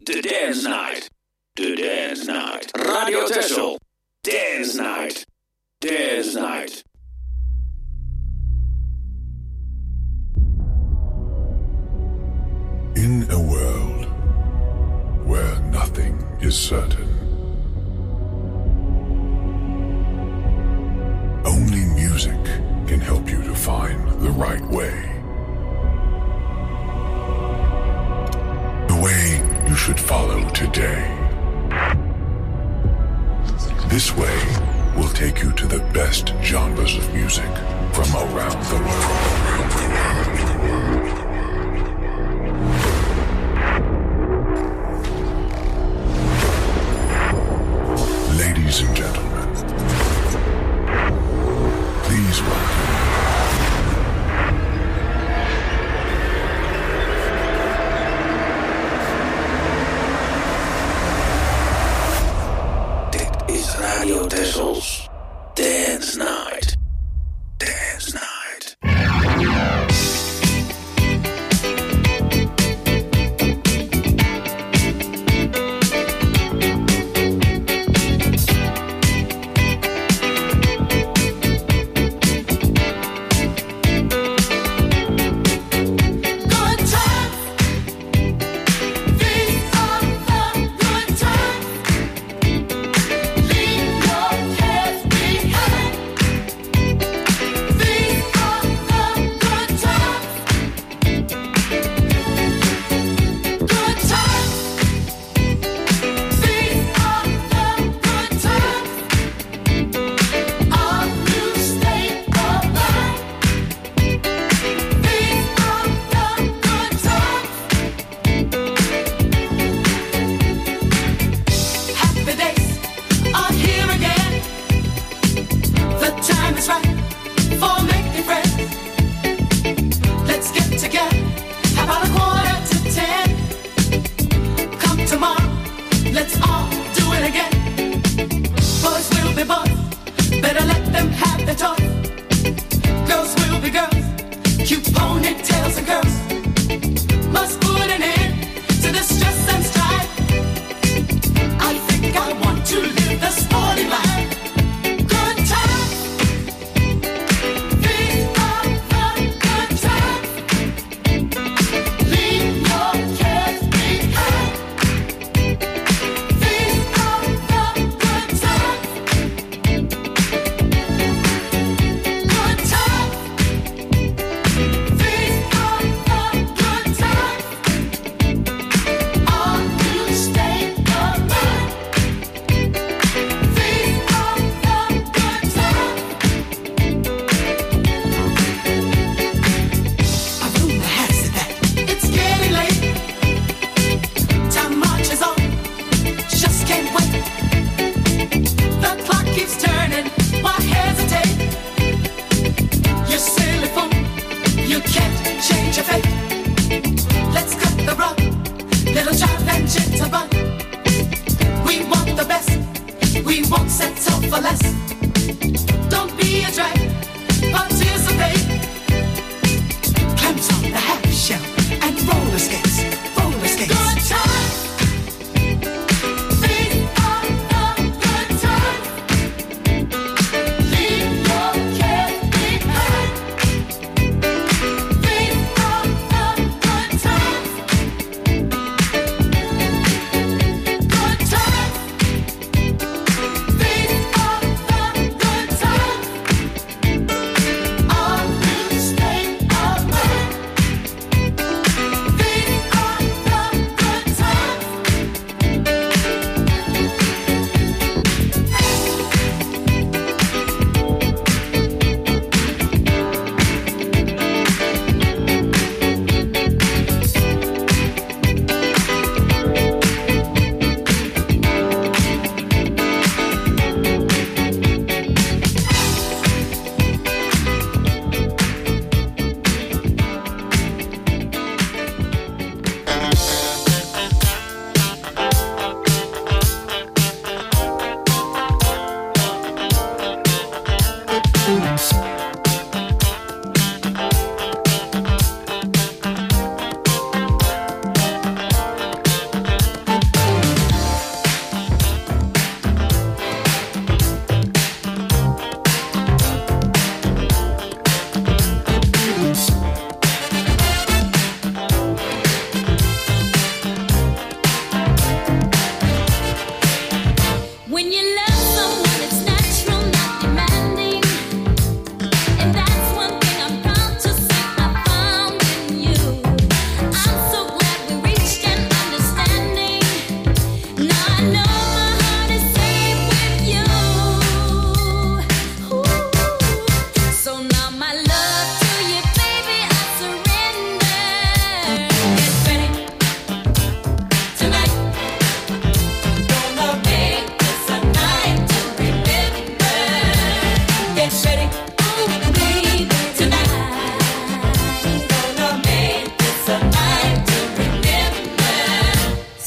De Dance Night. De Dance Night. Radio Texel. Dance Night. Dance Night. In a world where nothing is certain, only music can help you to find the right way. The way you should follow today. This way will take you to the best genres of music from around the world. Ladies and gentlemen, please welcome Radio Texels Dance Night. Dance Night.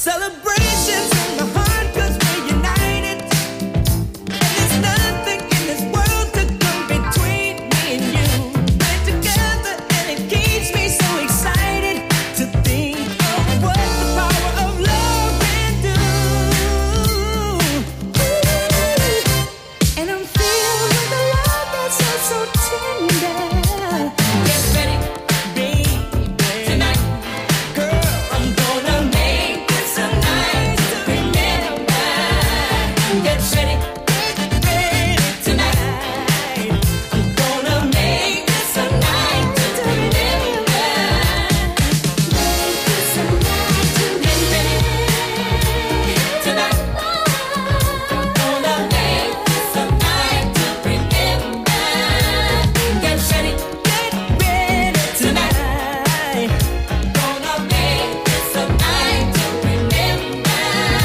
Celebrations in my heart 'cause we're united. And there's nothing in this world to come between me and you. We're together and it keeps me so excited to think of what the power of love can do. And I'm filled with a love that's so tender. Get ready, baby, tonight, girl, I'm gonna make this a night to remember. Get ready, tonight, I'm gonna make this a night to remember. Make this a night to remember. Tonight, I'm gonna make this a night to remember. Get ready, tonight, gonna make this a night to remember.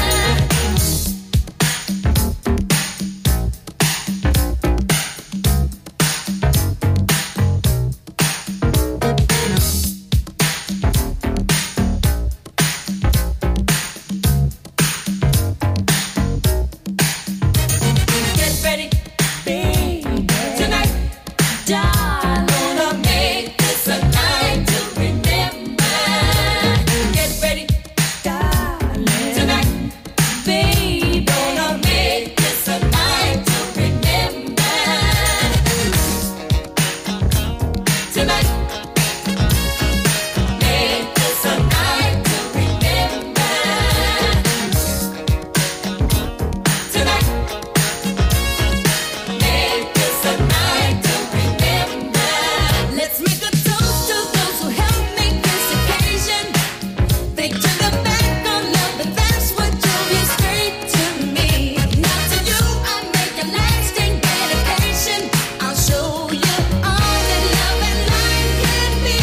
Get ready, baby, tonight, darling, gonna make this a night to remember. Get ready, darling, tonight, baby, gonna make this a night to remember. Tonight, make this a night to remember. Tonight, make this a night to remember. Let's make a toast to those who helped make this occasion. They turned their back on love, but that's what drove you straight to me. Now to you, I make a lasting dedication. I'll show you all that love and life can be.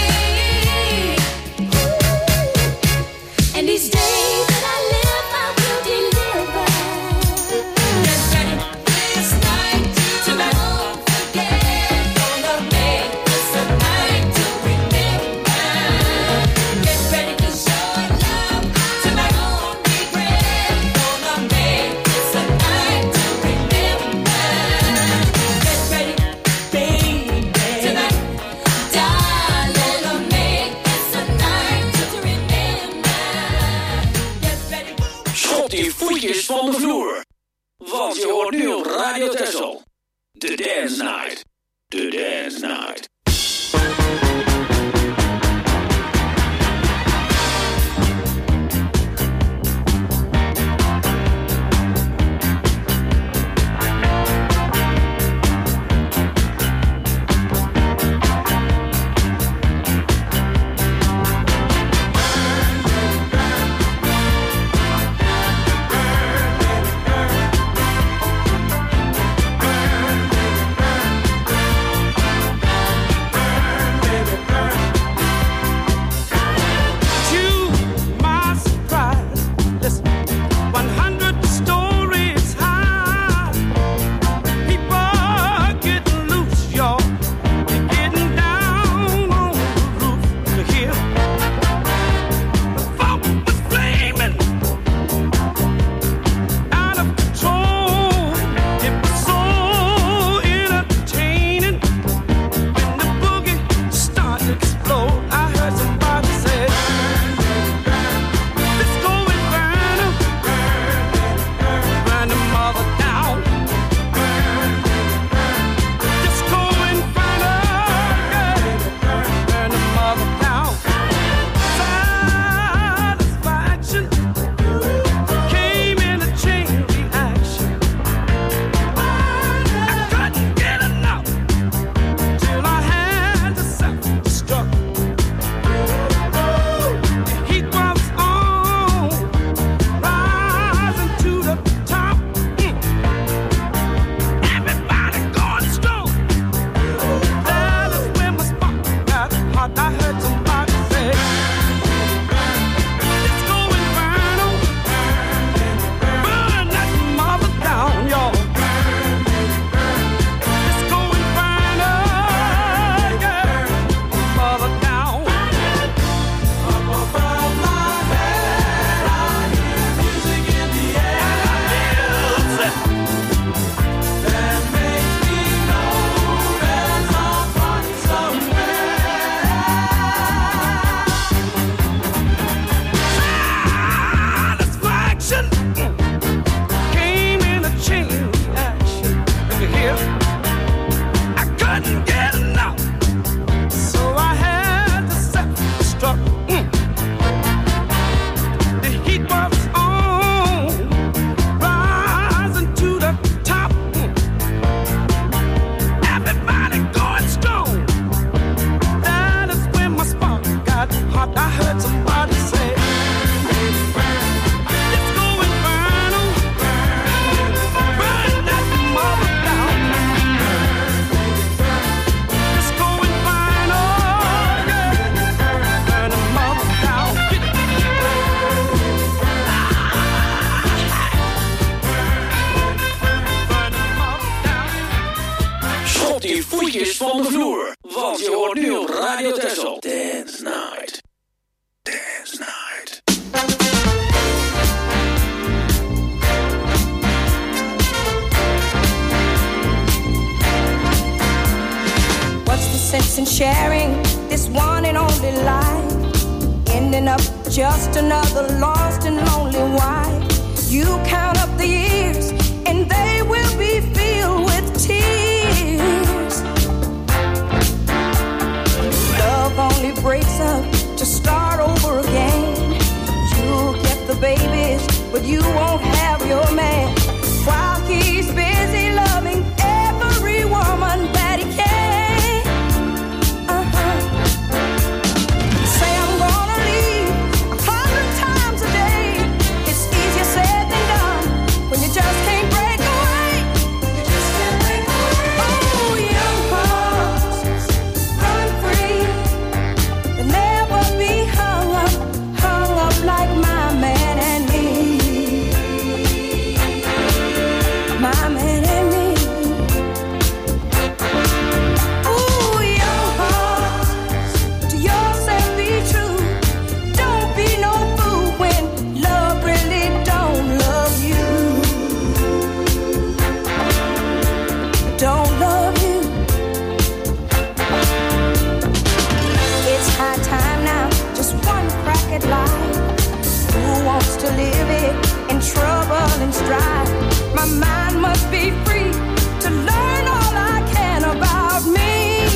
And each day that I live, I will deliver. Get ready, this night, tonight, won't forget. Gonna make this a night to remember. Get ready to show love, tonight, won't regret. Gonna make this a night to remember. Get ready, baby, tonight, darling, gonna make this a night to remember. Get ready. Schop die voetjes van de vloer. Want je hoort nu op Radio Texel. The Dance Night. The Dance Night. Radio Texel. Dance Night. Dance Night. What's the sense in sharing this one and only life? Ending up just another lost and lonely wife. You count up the years and they will be filled with tears. Love only breaks up to start over again. You'll get the babies, but you won't have your man. While he's busy loving every woman that he can. Say I'm gonna leave 100 times a day. It's easier said than done when you just can't break away. You just can't break away. Oh, young hearts, run free. You'll never be hung up like my man and me. My man and me. Ooh, young hearts, to yourself be true. Don't be no fool when love really don't love you. Don't love you. It's high time now, just one crack at life. Who wants to live it in trouble and strife? My mind must be free to learn all I can about me.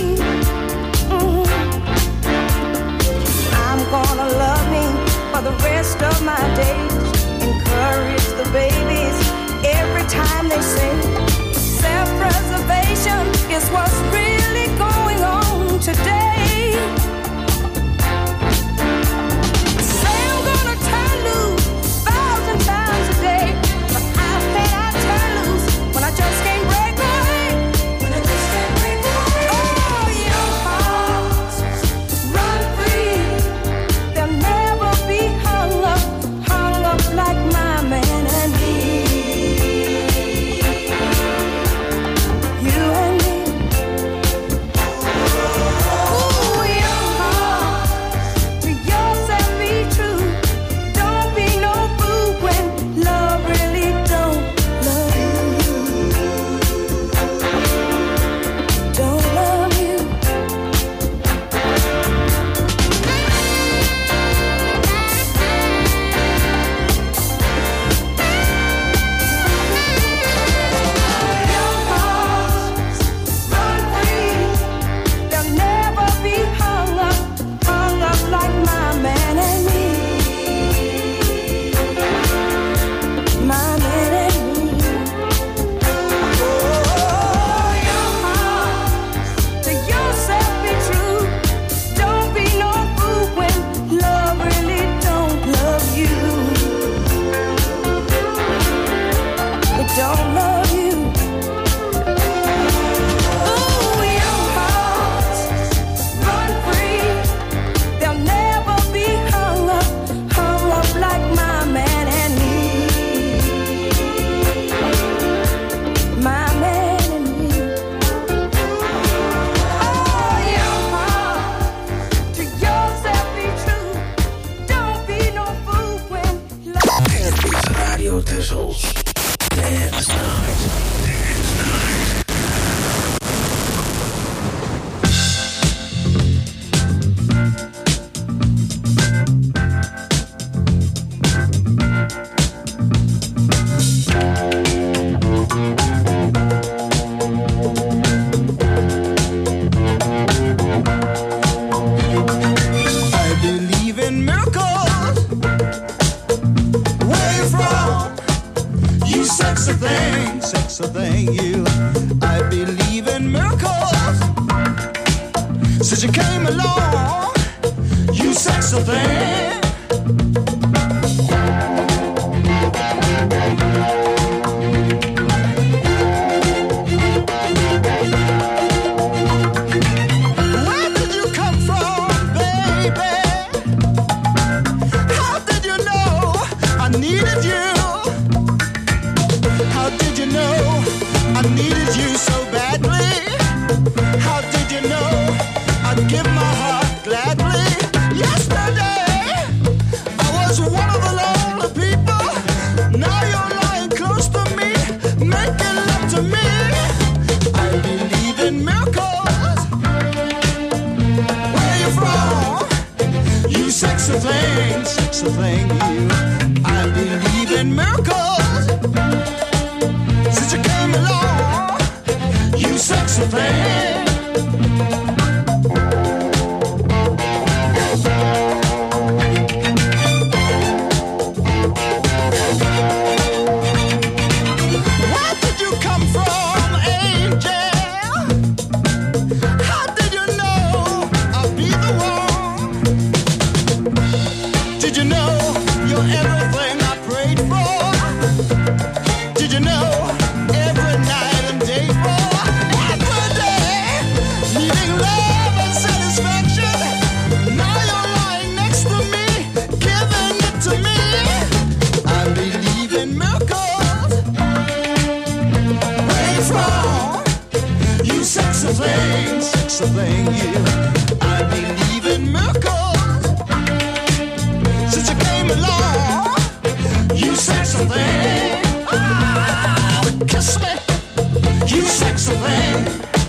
I'm gonna love me for the rest of my days. Encourage the babies every time they sing. Self-preservation is what's really going on today. Say I'm gonna turn loose 1,000 times a day, but how can I turn loose when I just can't break away? When I just can't break away. Oh, young hearts, run free. They'll never be hung up like my man and me. You and me. Ooh, young hearts, to yourself be true. Don't be no fool when love really don't love you. Don't love you. Young hearts, run free. They'll never be hung up like my man and me. My man and me. Oh, young hearts, to yourself be true. Don't be no fool when love really don't love you. It don't love you. Ooh, young hearts, run free. They'll never be hung up like my man and me. My man and me. Oh, young heart, to yourself be true. Don't be no fool when love. Dit is Radio Texel. Dance Night. Dance Night. I believe in miracles. Where you from? You sexy thing, you. I believe in miracles. Since you came along, you sexy thing. Where did you come from, baby? How did you know I needed you? How did you know I needed you so badly? How did you know I'd give my heart sexy thing, you. I believe in miracles. Since you came along, you sexy thing. Where did you come from, angel? How did you know I'll be the one? Did you know you're everything I prayed for? Did you know every night and day for? Every day, needing love and satisfaction. Now you're lying next to me, giving it to me. I believe in miracles. Where you from? You sexy thing, you. I believe in miracles. Since you came along, you sexy thing. Ah, kiss me, you sexy thing.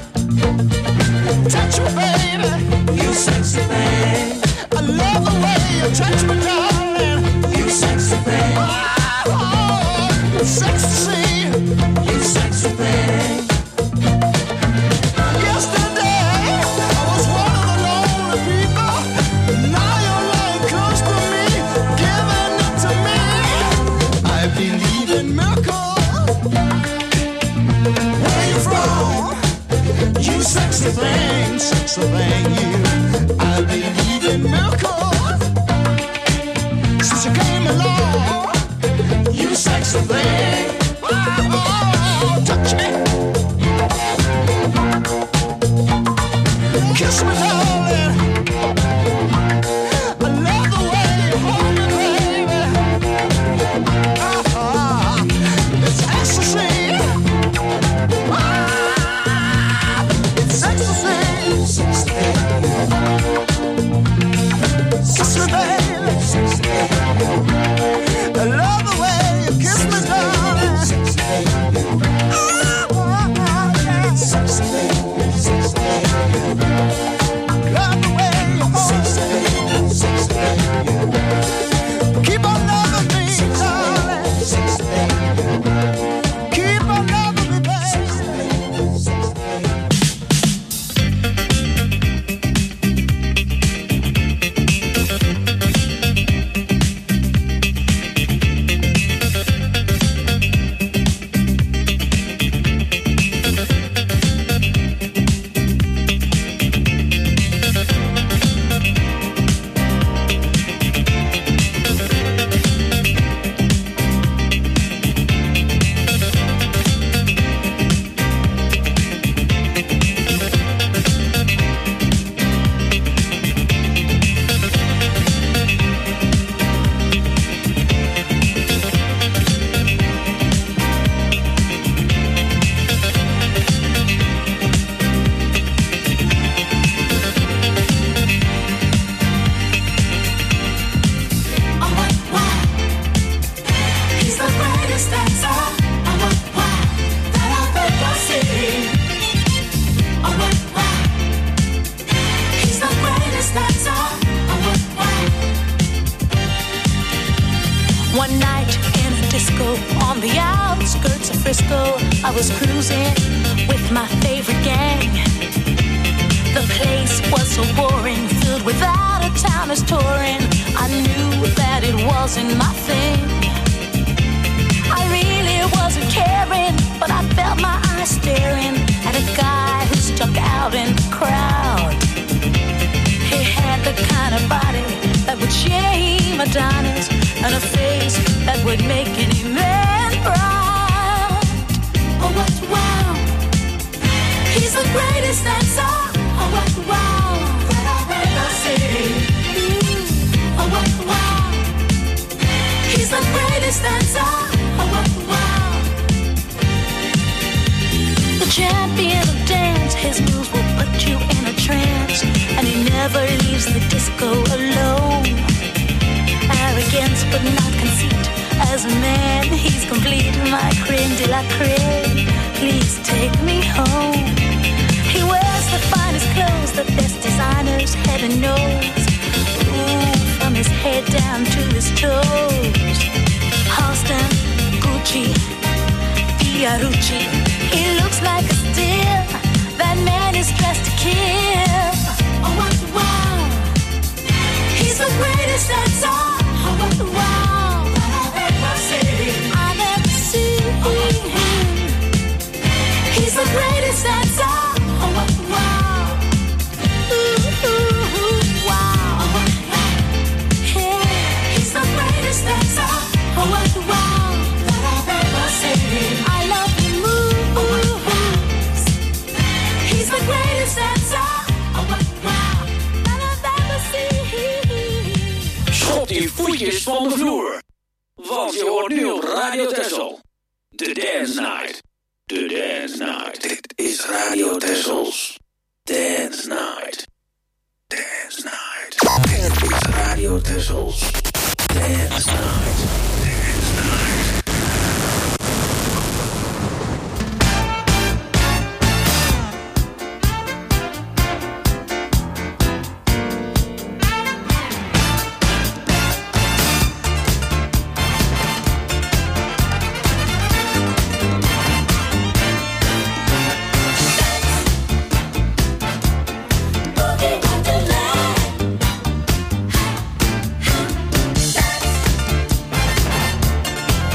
Touch me, baby, you sexy thing. I love the way you touch me, darling. You sexy thing. Oh, sexy, you sexy thing. Yesterday, I was one of the lonely people. Now you're lying close to me, giving it to me. I believe in miracles. Where you from? You sexy thing, you. I believe in miracles. Since you came along, you sexy thing. Oh, touch me. Kiss me, darling. I love the way you hold me, baby. It's ecstasy. It's ecstasy. Kiss me, baby. I love the way you kiss me, darling. Love the way you hold me. Keep on loving me, darling. Keep on loving me, baby. He's the greatest dancer. That I've ever seen. He's the greatest dancer. One night in a disco on the outskirts of Frisco, I was cruising with my favorite gang. The place was so boring, filled with out-of-towners touring. I knew that it wasn't my thing. I really wasn't caring, but I felt my eyes staring at a guy who stuck out in the crowd. He had the kind of body that would shame Adonis, and a face that would make any man proud. Oh, what wow! He's the greatest dancer. Oh, what wow! That I've ever seen. Oh, what wow! He's the greatest dancer. Oh, what wow! The champion of dance, his moves will put you in a trance, and he never leaves the disco alone. Arrogance but not conceit, as a man he's complete. My creme de la creme, please take me home. He wears the finest clothes, the best designers, heaven knows. Ooh, from his head down to his toes. Halston, Gucci, Fiorucci. He looks like a steal. That man is dressed to kill. Oh, what the wow. He's the greatest that's all. Oh, what the wow. I've ever seen him. He's the greatest that's all. Oh, what the wow. Ooh, ooh, ooh, wow. Oh, what the wow. Yeah. He's the greatest that's all. Oh, what the wow. That I've ever seen. I love him moves. He's the greatest that's all. Oh, what the wow. That I've ever seen. Schop die voetjes van de vloer. Want je hoort nu op Radio Texel. The Dance Night. The Dance Night. Dit is Radio Texels Dance Night. Dance Night. Dit is Radio Texels Dance Night. Dance Night. Wonderland.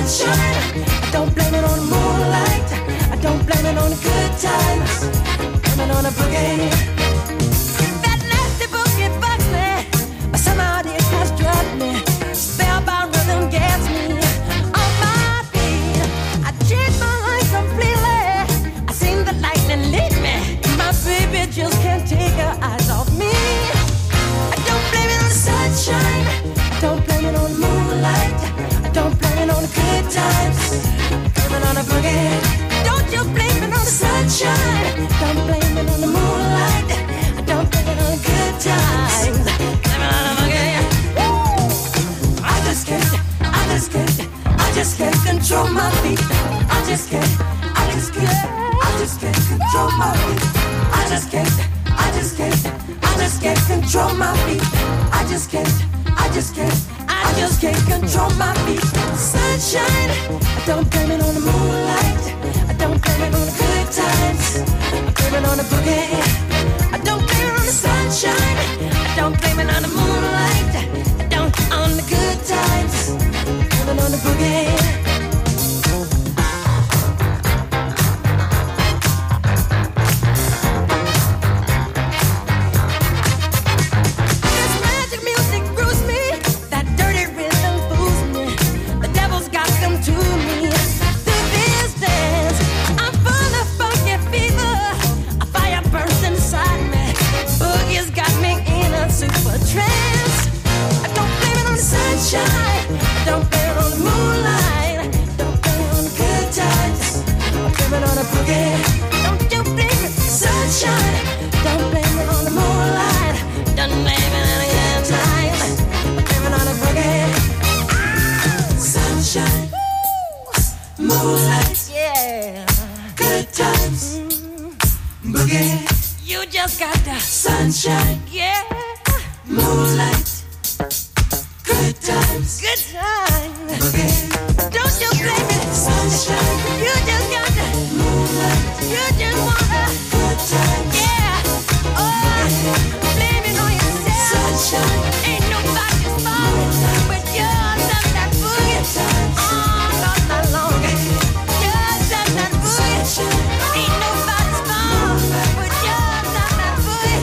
sunshine. I don't blame it on the moonlight. I don't blame it on the good times. I blame it on the boogie. That nasty boogie bugs me, but somehow it has drugged me. Spellbound rhythm gets me on my feet. I changed my life completely. I seen the lightning lead me. My baby just can't take her eyes off me. I don't blame it on the sunshine. I don't blame it on the moonlight. I don't blame it on the good times. I blame it on the boogie. Don't you blame it on the sunshine. Don't blame it on the moonlight. I don't blame it on the good times. Blame it on the boogie. Woo! I just can't control my feet. I just can't control my feet. I just can't control my feet. I just can't control my feet. Sunshine, I don't blame it on the moonlight. I don't blame it on the good times. I blame it on the boogie. I don't blame it on the sunshine. I don't blame it on the moonlight. I don't on the good times. I blame it on the boogie. Sunshine, yeah, moonlight, good times, boogie. Don't you blame it, sunshine. You just got the moonlight. You just wanna good times, yeah. Oh, blame it on yourself. Sunshine, ain't nobody's fault but yours and that boogie. Oh, not that long. Yours and that boogie. Ain't nobody's fault but yours and that boogie.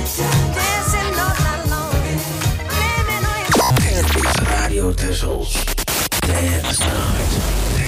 Radio Tessels Dance Night.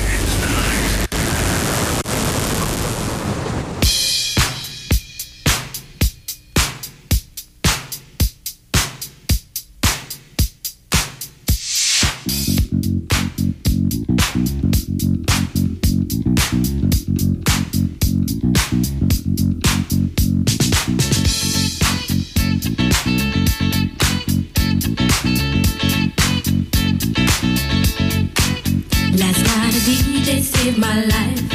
My life.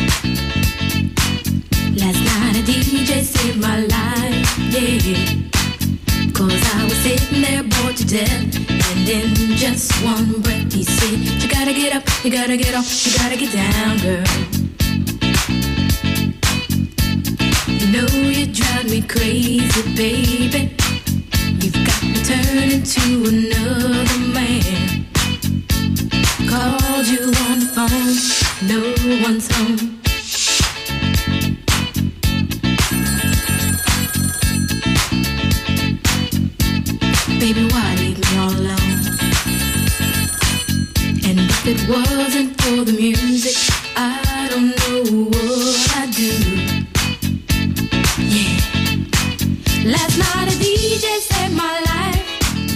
Last night a DJ saved my life, yeah. 'Cause I was sitting there bored to death, and in just one breath he said, you gotta get up, you gotta get off, you gotta get down, girl. You know you drive me crazy, baby. You've got me turning to another man. Called you on the phone, no one's home. Baby, why leave me all alone? And if it wasn't for the music, I don't know what I'd do. Yeah. Last night a DJ saved my life.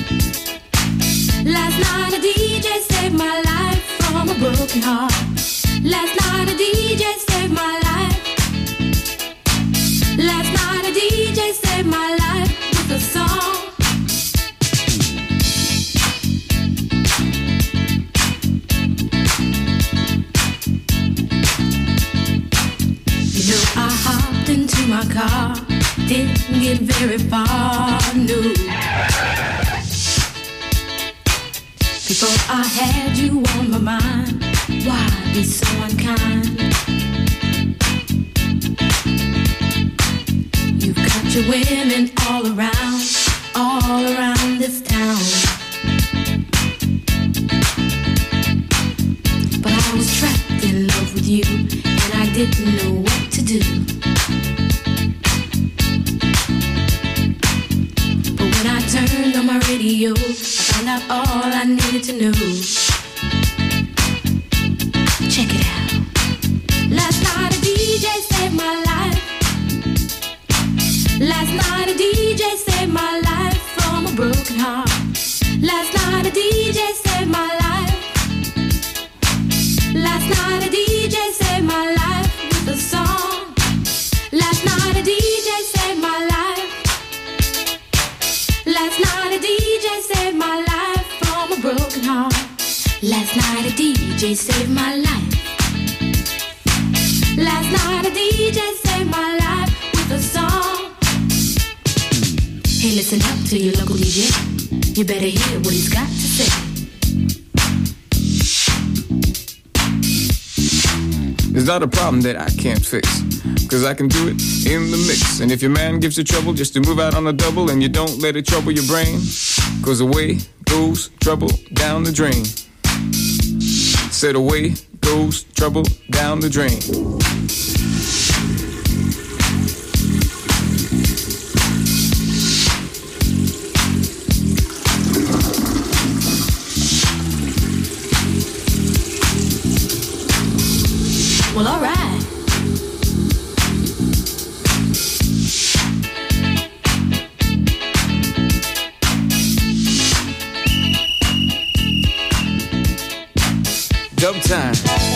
Last night a DJ saved my life from a broken heart. Last night a DJ saved my life. Last night a DJ saved my life with a song. You know I hopped into my car, didn't get very far, no. Before I had you on my mind, why be so unkind? You've got your women all around this town. But I was trapped love with you, and I didn't know what to do. But when I turned on my radio, I found out all I needed to know. Check it out. Last night a DJ saved my life. Last night a DJ saved my life from a broken heart. Last night a DJ saved my life. Last night a DJ saved my life with a song. Last night a DJ saved my life. Last night a DJ saved my life from a broken heart. Last night a DJ saved my life. Last night a DJ saved my life with a song. Hey, listen up to your local DJ. You better hear what he's got to say. It's not a problem that I can't fix, 'cause I can do it in the mix. And if your man gives you trouble just to move out on a double, and you don't let it trouble your brain, 'cause away goes trouble down the drain. Said away goes trouble down the drain. Well, all right. Dub time.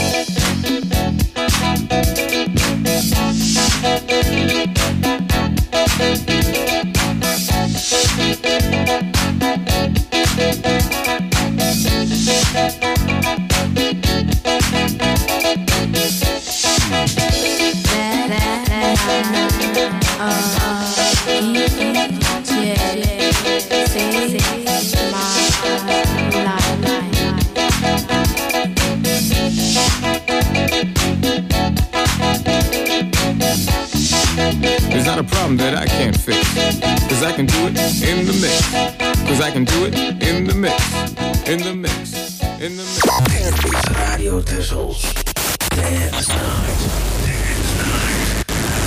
There's not a problem that I can't fix, 'cause I can do it in the mix. 'Cause I can do it in the mix. In the mix. In the mix. Het is Radio Tessels. Dance Night. Dance Night.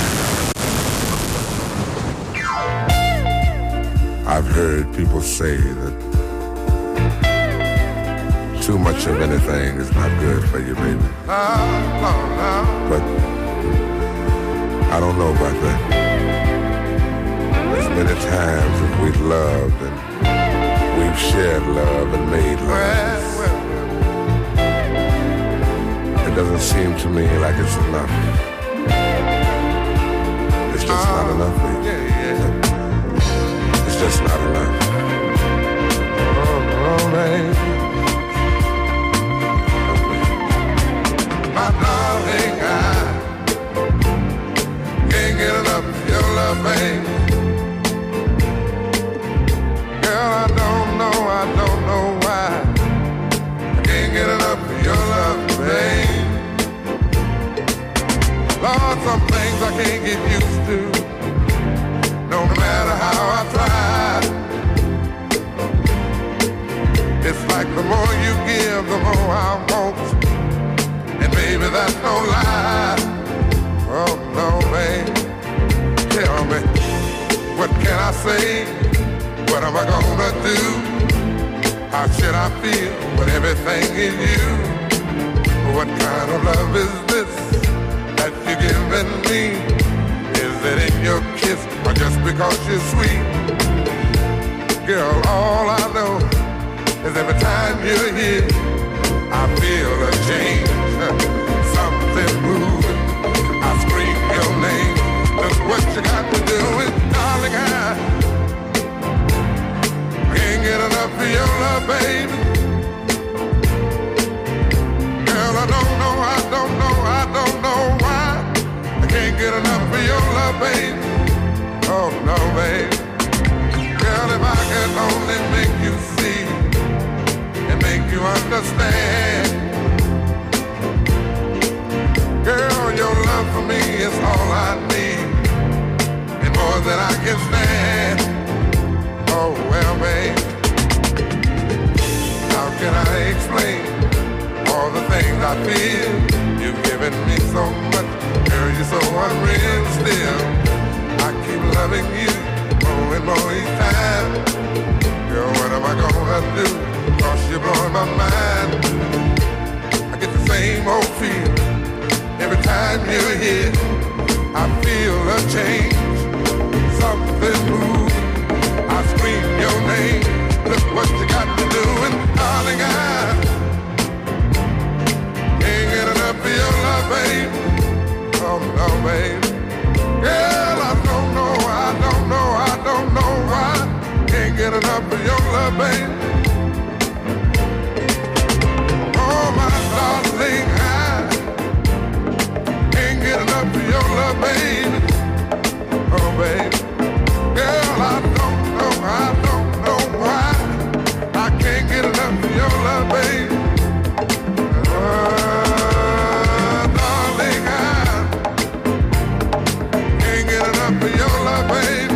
I've heard people say that too much of anything is not good for you, baby. But I don't know about that. As many times as we've loved and we've shared love and made love, it doesn't seem to me like it's enough. It's just not enough, baby. It's just not enough. Oh, baby. My darling, I can't get enough of your love, baby. Girl, I don't know why. I can't get enough of your love, baby. Lord, some things I can't get used to, no matter how I try. It's like the more you give, the more I want. And baby, that's no lie. Oh no, babe. Tell me, what can I say? What am I gonna do? How should I feel with everything in you? What kind of love is this that you're giving me? Is it in your kiss or just because you're sweet? Girl, all I know is every time you're here, I feel a change, something moving. I scream your name. That's what you got to do with, darling. I can't get enough of your love, baby. Girl, I don't know why. I can't get enough of your love, baby. Oh no, baby. Girl, if I could only make you see and make you understand. Girl, your love for me is all I need, and more than I can stand. Oh well, babe, how can I explain all the things I feel? You've given do, 'cause you're blowing my mind. I get the same old feel every time you're here. I feel a change, something moves. I scream your name. Look what you got to do, and darling, I can't get enough of your love, babe. Oh no, babe. Girl, I don't know why. Can't get enough of your love, babe. Oh my darling, I can't get enough of your love, babe. Oh babe. Girl, I don't know why. I can't get enough of your love, babe. Darling, I can't get enough of your love, babe.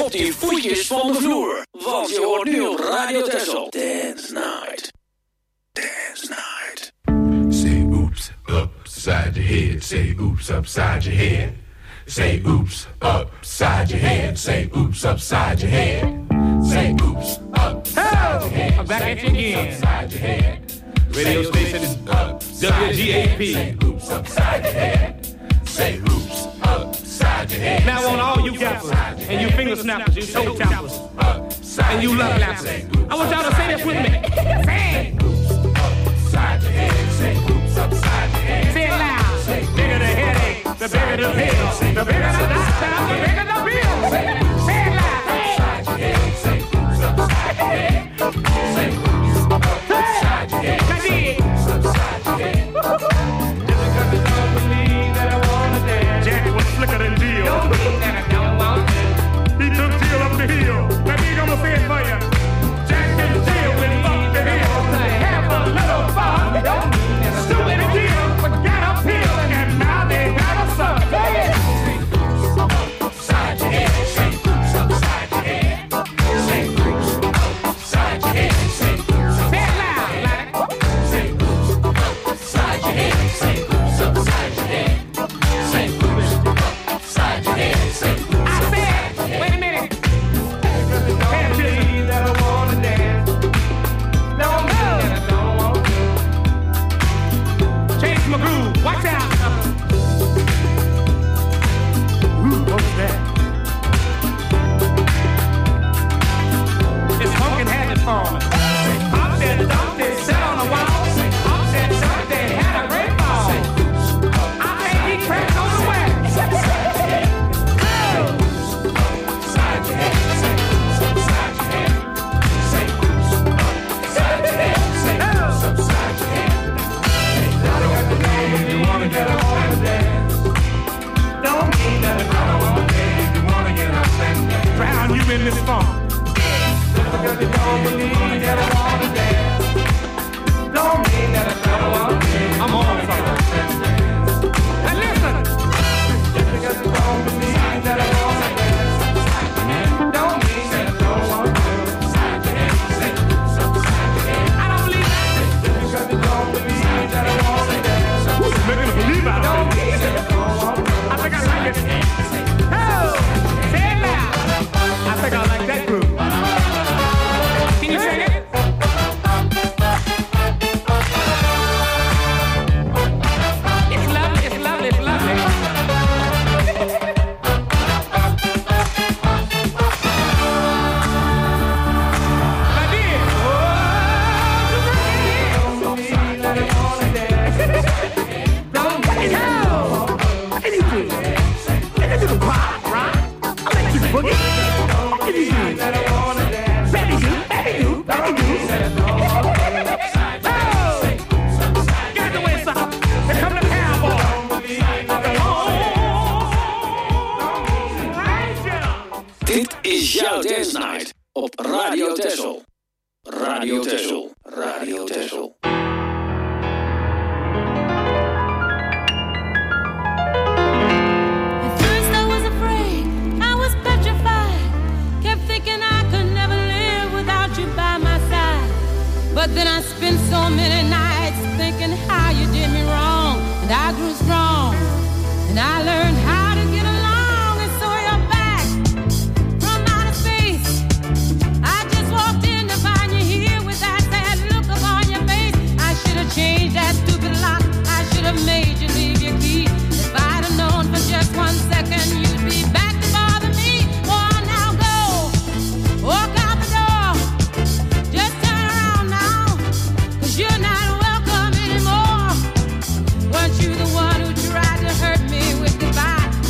Schop die voetjes van de vloer. Want je hoort nu op Radio Texel. Dance Night. Dance Night. Say oops upside your head. Say oops upside your head. Say oops upside your head. Say oops upside your head. Say oops upside your head. I'm back at you again. Upside your head. Radio station is WGAP. Say oops upside your head. Say oops upside your head. Now on all you gappers and you finger snappers, you toe tappers, and you love lappers, I want y'all to say this with me. Say oops upside your head. Say oops upside your head. Say it loud. The bigger the headache, the bigger the pill. The bigger the doctor, the bigger the bill. Say it loud. Upside your head. Say oops upside your head. Say oops upside your head. I did. Oops upside your head. Jack was slicker than Jill. Don't mean that I don't want to. He took Jill up the hill. That big I'ma say it for you. Jack and Jill went up the hill to have a little fun. Don't mean that I stupid and Jill forgot a pill and now they got a son. Upside your head. Say oops upside your head. Say oops upside your head. Say oops upside your head. Say it loud, like. Say oops upside your head. Say oops upside your head. Say oops upside your head. Say oops. I said, wait a minute. Can't believe that I wanna dance. Don't know that I don't want to. Change my groove. Watch out. Ooh, what's that? It's pumpkin habit forming. Pop that dumpty, sit on the wall. Pop that dumpty, had a great ball. I think he cracked on the wax. Upside your head. Say oops upside your head. Say oops upside your head. Say oops upside your head. If you wanna get up and dance, don't mean that I don't wanna dance. If you wanna get up and dance, drown you in this funk. Because you don't believe that I wanna dance, don't mean that I don't wanna dance. I'm on something. And listen, just because you don't believe that I wanna dance, don't mean that I don't wanna dance. I don't believe that. Just because you don't believe that I wanna dance, making a believe I don't mean that I don't wanna dance. I think I like it. Oh, say it loud. I think I like that group. Can you sing it? It's lovely, it's lovely, it's lovely. I did. Oh, don't believe that I wanna dance. Don't believe it. I can do it. I can do the pop, right? I like you boogie. I can do it. Baby do, baby do, baby do. Oh, get the way, son. Here come the cowboy. Dit is jouw Dance Night op Radio Texel. Radio Texel. Radio Texel. At first I was afraid, I was petrified. Kept thinking I could never live without you by my side. But then I spent so many nights thinking how you did me wrong. And I grew strong, and I learned how to get along. And so you're back from outer space. I just walked in to find you here with that sad look upon your face. I should have changed that stupid lock. I should have made you leave your key. If I'd have known for just 1 second you'd be back to bother me. Oh, now go, walk out the door. Just turn around now, 'cause you're not welcome anymore. Weren't you the one who tried to hurt me with goodbye?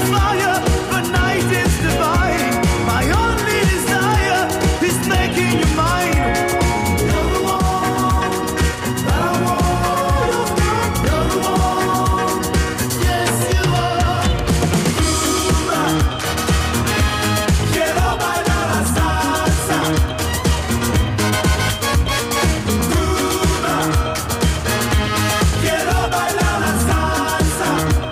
fire, but night is divine. My only desire is making you mine. You're the one that I want. You're the one, yes you are. Cuba, quiero bailar la salsa. Cuba, quiero bailar la salsa.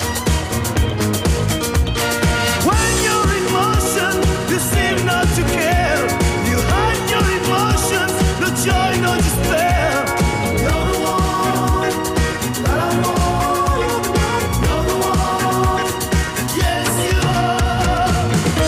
When you're in motion, you seem not to care. You hide your emotions, the joy, no despair. You're the one that I want. You're the one, yes you are.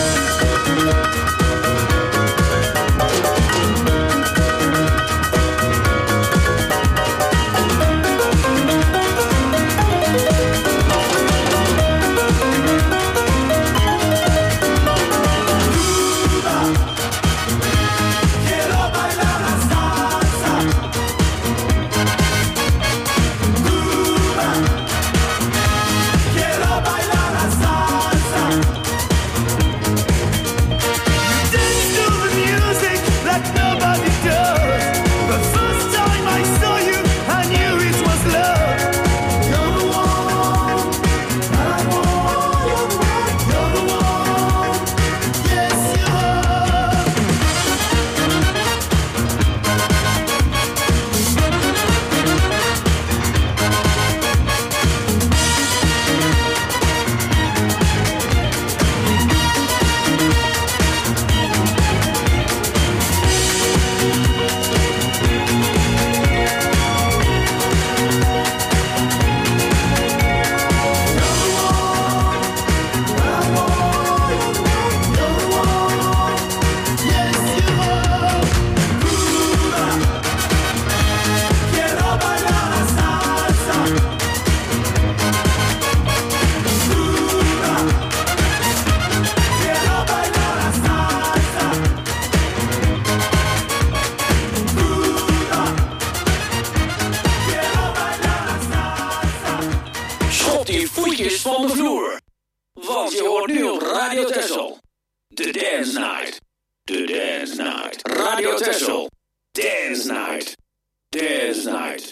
Quiero bailar la salsa. Cuba, quiero bailar la salsa. You dance to the music like nobody does. The first time I saw you, I knew it was love. You're the one that I want. You're the one, yes you are. Schop die voetjes van de vloer. Want je hoort nu op Radio Texel. The Dance Night. The Dance Night. Radio Texel. Dance Night. Dance Night.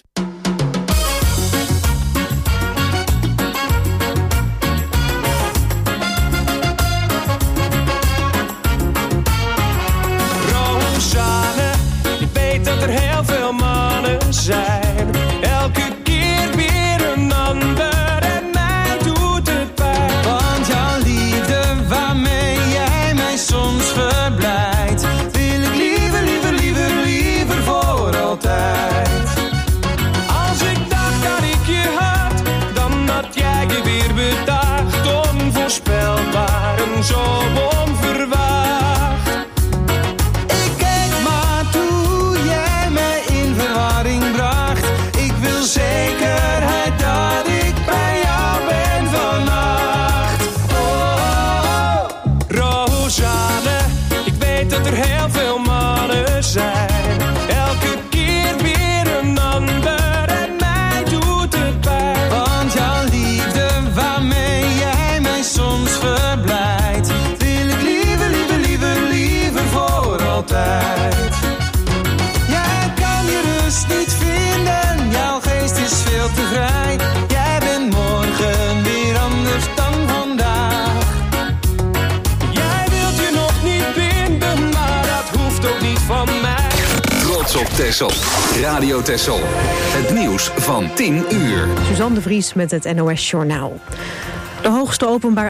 Rosanne, ik weet dat er heel veel mannen zijn. Elke keer weer een ander en mij doet het pijn. Want jouw liefde waarmee jij mij soms verblijdt, wil ik liever, liever, liever, liever voor altijd. Als ik dacht dat ik je had, dan had jij je weer bedacht. Onvoorspelbaar en zo onverwacht. Ik keek maar toe jij mij in verwarring bracht. Ik wil zekerheid dat ik bij jou ben vannacht. Oh, Rosanne, ik weet dat er heel veel mannen zijn. Elke keer weer een ander en mij doet het pijn. Want jouw liefde waarmee jij mij soms verblijdt, wil ik liever, liever, liever, liever voor altijd. Jij kan je rust niet vinden, jouw geest is veel te vrij. Jij bent morgen weer anders dan vandaag. Jij wilt je nog niet binden, maar dat hoeft ook niet van mij. Trots op Texel. Radio Texel. Het nieuws van 10 uur. Suzanne de Vries met het NOS Journaal. De hoogste openbaar